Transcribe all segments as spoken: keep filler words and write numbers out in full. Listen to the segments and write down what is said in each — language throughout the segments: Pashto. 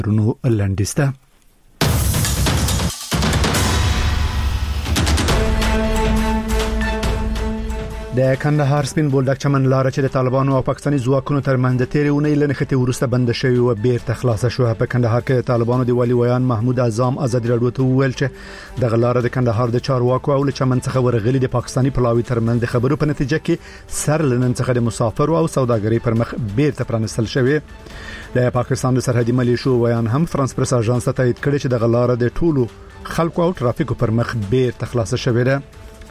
رونو لنډسته. د کندهار سپین بولدک چمن لار چې د طالبانو او پاکستاني ځواکونو ترمنځ د تیرې اونۍ لنخته ورسته بند شوی او بیرته خلاصه شو. په کندهار کې طالبانو دی والی ویان محمود اعظم آزاد رادیو ته ویل چې د غلار د کندهار د چارواکو او چمن څخه ورغلي د پاکستاني پلاوی ترمنځ د خبرو په نتیجه کې سر لنن څخه د مسافر او سوداګرۍ پر مخ بیرته پرانستل شوی. د پاکستان د سرحدي ملیشو ویان هم فرانس پریس اژانس ته تایید کړی چې د غلار د ټولو خلکو او ټرافیکو پر مخ بیرته خلاصه شوی ده.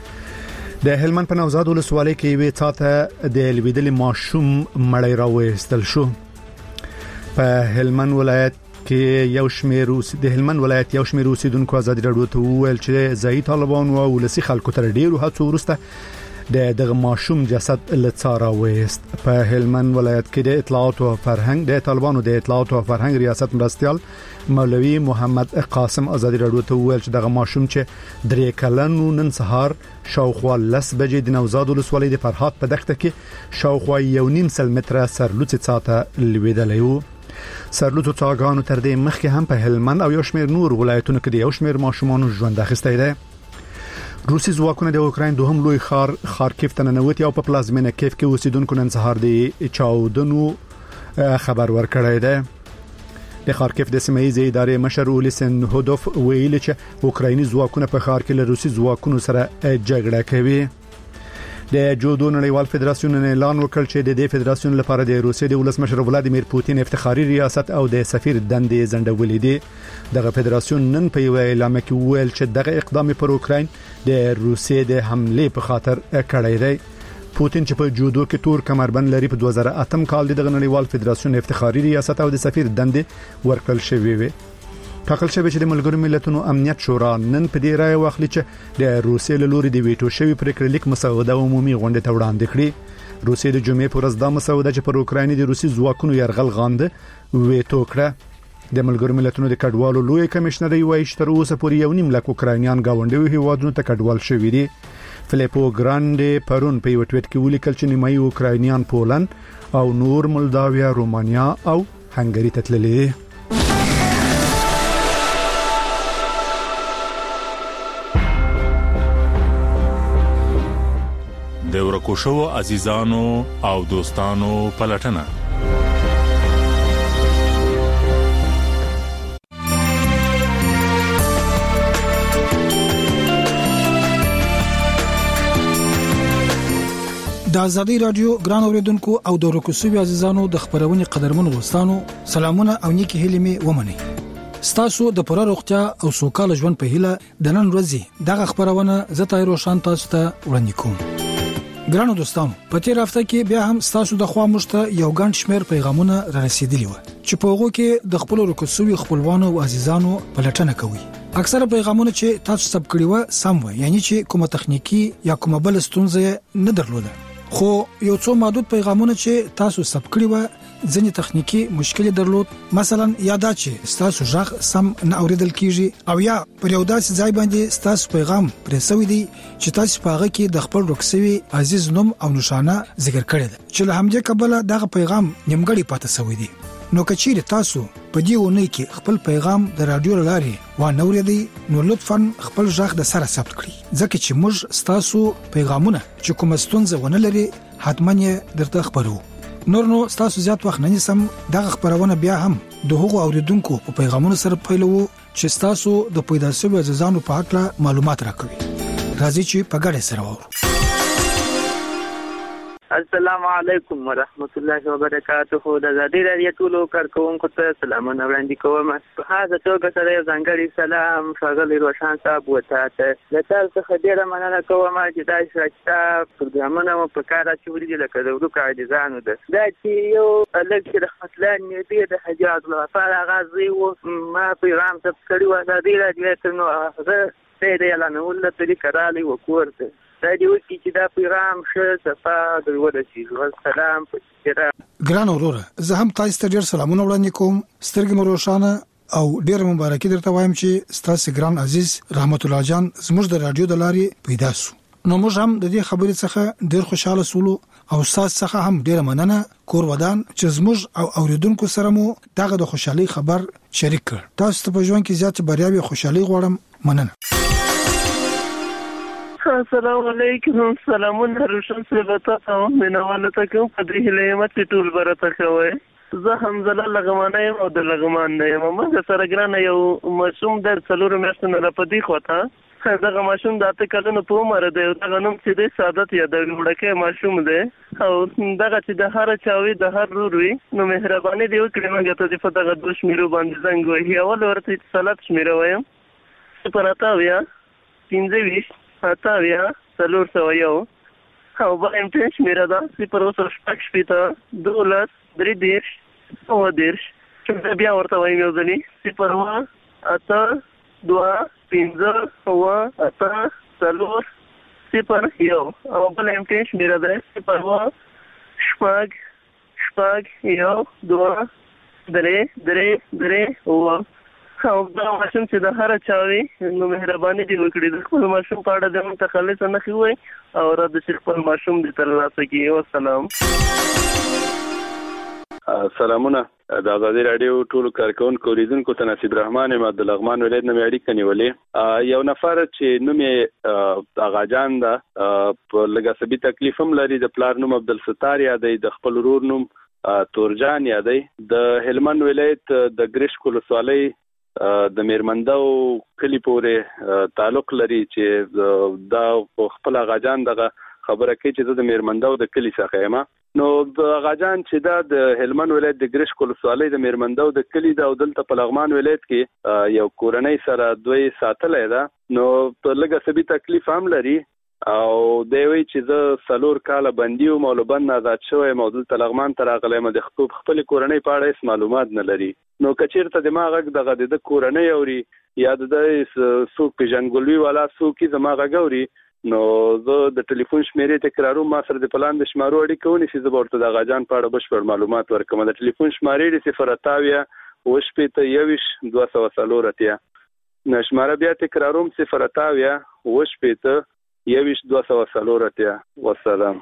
د هلمند په نوزاد ولسوالۍ کې وی تاته د لویدل ماشوم مړی راوېستل شو. په هلمند ولایت کې یو شمېر د هلمند ولایت یو شمېر اوسیدونکو آزاد رادیو ته ویل چې ځای طالبان او ولسی خلکو تر ډیرو هڅو وروسته د دغه ماشوم جسد لڅاره وېست. په هلمند ولایت کې د اطلاعات او فرهنګ د طالبانو د اطلاعات او فرهنګ ریاست مرستيال مولوی محمد قاسم آزاد رادیو ته ویل چې دغه ماشوم چې درې کلنو نن سهار شاوخوا لس بجې د نوزاد ولسوالۍ د فرحات په دښته کې شاوخوا یو نیم سل متره سرلوڅ څاته لویدلی و. سرلوڅ څاګانو تر دې مخکې هم په هلمند او یو شمېر نور ولایتونو کې د یو شمېر ماشومان ژوند اخیستی دی. روسي ځواکونه د اوکراین دوهم لوی ښار خارکیف ته ننوتي او په پلازمینه کیف کې اوسیدونکو نن سهار د چاودنو خبر ورکړی دی. د خارکیف د سیمایي ادارې مشر اولیسن هودوف ویل چې اوکرایني ځواکونه په ښار کې له روسي ځواکونو سره جګړه کوي. د جودو نړیوال فدراسیون اعلان وکړ چې د دې فدراسیون لپاره د روسیې د ولسمشر ولادیمیر پوتین افتخاري ریاست او د سفیر دندې زندولې دي. دغه فدراسیون نن په یو اعلان کې ویل چې دغه اقدام پر اوکراین د روسیې د حمله په خاطر کړی دی. پوتین چې په جودو کې تور کمربند لري په دوه زره اتم کال د نړیوال فدراسیون افتخاري ریاست او د سفیر دندې ورکړل شوی وي. ټاکل شوی چې د ملګرو ملتونو امنیت شورا نن په دې رائے واخلي چې د روسیې له لوري د ویټو شوی پریکړه لیک مسوده عمومي غونډه ته وړاندې کړي. روسیې د جمعې پر ورځ دا مسوده چې پر اوکراین د روسي ځواکونو يرغل غانده ویټو کړه. د ملګرو ملتونو د کډوالو لوی کمشنر وایي چې تر اوسه پورې یو نیم لک اوکراینیان گاونډي هیوادونو ته کډوال شوي دي. فلیپو ګراندې پرون په یو ټویټ کې ولیکل چې نیمایي اوکراینیان پولند او نور مولداویا، رومانیا او هنګری ته تللي دي. د ورکو شو عزیزانو او دوستانو پلټنه. د آزادۍ رادیو ګران اوریدونکو او د ورکو شو عزیزانو د خبرونې قدرمن دوستانو سلامونه او نیکی هیلې می ومني. ستاسو د پوره روغتیا او سوکاله ژوند په هیله د نن ورځې دغه خبرونه زته روشن تاسو ته وړاندې کوم. ګرانو دوستانو، په تیر هفته کې بیا هم ستاسو د خوا مشته یو ګڼ شمېر پیغامونه را رسیدلي و چې په هغه کې د خپل ورکو شو خپلوانو او عزیزانو پلټنه کوي. اکثره پیغامونه چې تاسو سب کړی و سم و، یعنی چې کومه تخنیکی یا کومه بل ستونزه نه درلوده. خو یو څو محدود پیغامونه چې تاسو سب کړی و ځینې تخنیکی مشکل درلود، مثلا یادا چې تاسو ژغ سم نه اوریدل کیږي او یا پر یو داسې ځای باندې تاسو پیغام پرې سوي دی چې تاسو په هغه کې د خپل رکسوي عزیز نوم او نشانه ذکر کړی دی چې له همدې کبله دغه پیغام نیمګړی پاتې سوی دی. نو کچیر تاسو په دې ونی کې خپل پیغام د رادیو لاري و نوریدي نو لطفاً خپل ژغ د سره ثبت کړئ، ځکه چې موږ تاسو پیغامونه چې کوم ستونزه ونه لري حتماً درته خبرو. نور نو تاسو زیات وخت نه نسم دغه خبرونه بیا هم د هغو اوریدونکو په پیغامونو سره پیلو چې تاسو د پیدا شوی عزیزانو په اړه معلومات راکوي. راځي چې په ګډه سره وو. السلام علیکم ورحمت الله وبرکاته. د آزادۍ رادیو ټولو کارکونکو ته سلامونه وړاندې کوم. په هغه توګه سره یو ځانګړی سلام ښاغلی روشن صاحب وته له تاسو څخه ډیره مننه کوم چې دا شراکت پروګرامونه مو په کار اچولي دي لکه د ورکو عزیزانو ده. دا چې یو الګ چې رحمت الله نیبي د حاجي عبدالغفار غازي و ما پیغام ثبت کړی و آزادۍ رادیو ته نو هغه د اعلانولو طریقه رالی وکورته دا دی وکی چې دا پیغام شه صفه د ورسي. والسلام ګران وروره، زه هم تاسو ته ډیر سلامونه وړاندې کوم. سترګې مو روښانه او ډیر مبارکي درته وایم چې تاسو ګران عزیز رحمت الله جان زموږ د رادیو د لارې پیدا شو. نو موږ هم د دې خبرې څخه ډیر خوشاله سولو او تاسو څخه هم ډیره مننه کور ودان چې زموږ او اوریدونکو سره مو دغه د خوشحالي خبر شریک کړ. تاسو ته په ژوند کې زیات بریاوي خوشحالي غواړم. مننه. السلام علیکم. سلامونه روشن سبتا او منواله تکو په دې هلمت ټول برته کوي. زه حمزله لغمانه یم او د لغمان نه یم. موږ سره ګرانه یو مشوم در څلور میاشتې نه پدې خوته دغه ماشوم د اته کلونو په عمر دی. دغه نوم چې دی سعادت یادوي وړکه ماشوم دی او دغه چې د هر چاوي د هر رور وي نو مهرباني دی وکړئ موږ ته په دغه دوه شمیرو باندې زنګ وهي. اول ورته اتصالات شمیره وایم صفر اته اویا پنځه ویشت اته اویا څلور سوه یو او بل امتحان شمیره ده صفر اوه سوه شپږ شپېته دولس درې دېرش اووه دېرش. چې بیا ورته وایم یو ځلې صفر اوه اته دوه پنځه اوه اته څلور صفر یو او بل امتحان شمیره ده صفر اوه شپږ شپږ یو دوه درې درې درې اووه. او دا ماشوم چې د هر چاوي نو مهرباني دی وکړي د خپل ماشوم په اړه د متخلص نه خوي او را د خپل ماشوم د ترلاسه کیږي. والسلام. سلامونه. د آزادي رادیو ټولو کارکونکو اوریدونکو ته نصیب رحمان یم د لغمان ولایت نه اړیکه نیولې. یو نفر چې نوم یې اغاجان ده په لږه سبي تکلیف هم لري. د پلار نوم عبدالستار یادی د خپل ورور نوم تورجان یادی. د هلمند ولایت د ګرشک ولسوالۍ د میرمندو کلی پورې تعلق لري چې دا خپل اغاجان دغه خبره کوي چې د میرمندو د کلی څخه یم. نو د اغاجان چې دا د هلمند ولایت د ګرشک ولسوالۍ د میرمندو د کلی دا او دلته په لغمان ولایت کې یو کورنۍ سره دوی ساتلې ده. نو په لږه سبي تکلیف هم لري او دی وی چې زه څلور کاله بندي وم او له بند آزاد شوی یم او دلته لغمان ته راغلی یم. د خپلې کورنۍ په اړه هېڅ معلومات نه لري. نو که چېرته زما غږ دغه د کورنۍ اوري یا د څوک پېژندګلوي والا څوک یې زما غږ اوري نو زه د ټلیفون شمیرې تکراروم. ما سره د پلان د شمارو اړیکه ونیسي زه به ورته د اغاجان په اړه بشپړ معلومات ورکوم. د ټلیفون شمارې د صفر اته اویا اوه شپېته یوویشت دوه سوه څلور اتیا. شماره بیا تکراروم صفر اته اویا اوه شپېته یوویشت دوه سوه څلور اتیا. والسلام.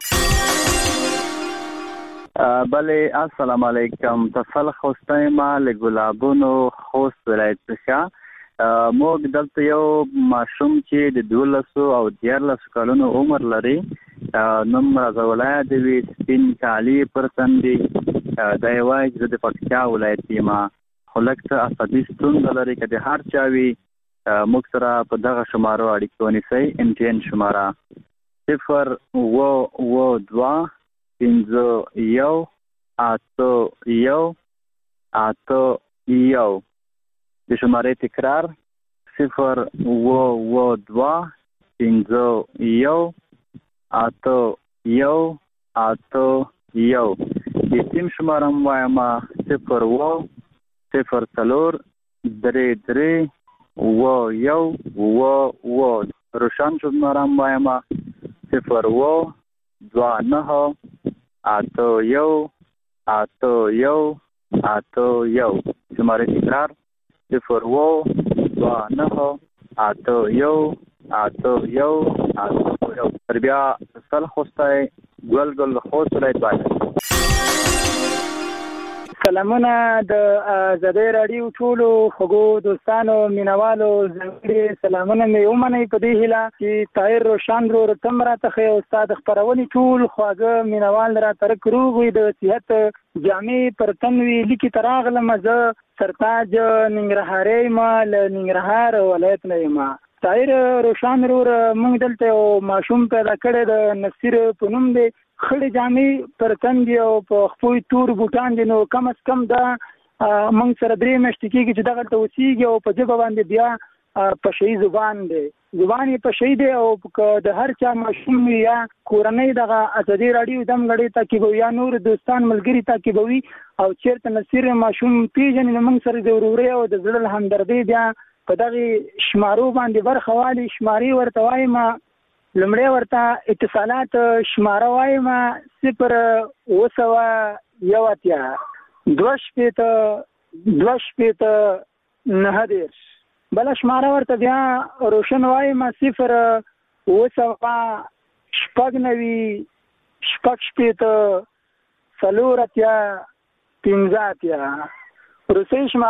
بله السلام علیکم. تفل خوسته ما لګلابونو خوست ولایت څخه. موږ دلته یو ماشوم چې د دولسو او دیارلسو کلونو عمر لري نوم رضاوالله یادوي سپین کالي پر تن دي. دا یې وایي چې زه د پکتیا ولایت یم خو لږ څه عصبي ستونزه لري. که د هر چا وي موږ سره په دغه شمارو اړیکه ونیسئ. امتحان شماره صفر اوه اوه دوه پنځه یو اته یو اته یو. د شمارې تکرار صفر اوه اوه دوه پنځه یو اته یو اته یو. د سیم شماره هم وایم صفر اوه صفر څلور درې درې اوه یو اوه اوه. روشن شماره هم وایم صفر اوه دوه نهه اته یو اته یو اته یو. شماره تکرار صفر اوه دوه نهه اته یو اته یو اته یو. تر بیا سل خوسته ګل ګل خوست ولایت باندې. سلامونه د آزادي رادیو ټولو خوږو دوستانو مینوالو ځانګړي سلامونه مې ومنئ په دې هیله چې طاهر روشن ورور تم راته ښه او ستا د خپرونې ټول خواږه مینوال راته رک روغ وي د صحت جامې پر تن وي. لیکې ته راغلم زه سرتاج ننګرهاری یم له ننګرهار ولایت نه یم. طاهر روشن ورور موږ دلته یو ماشوم پیدا کړی د نصیر په نوم دی. خړې جامې پر تن دي او په خپل تور بوټان دي. نو کم از کم دا موږ سره درې میاشتې کېږي چې دغلته اوسېږي او په ژبه باندې بیا پشهي زبان دی. زبان یې پشهي دی او د هر چا ماشوم وي یا کورنۍ دغه آزادي راډیو دمګړې تعقیبوي یا نور دوستان ملګري تعقیبوي او چېرته نصیر ماشوم پېژني نو موږ سره د ورورۍ او د زړه همدردۍ بیا په دغې شمارو باندې برخه والي. شمارې ورته وایم لمړی ورته اتصالات شماره وایم صفر اوه سوه یو اتیا دوه شپېته دوه شپېته نهه دېرش. بله شماره ورته بیا روشن وایم صفر اوه سوه شپږ نوي شپږ شپېته څلور اتیا پنځه اتیا روسي شمار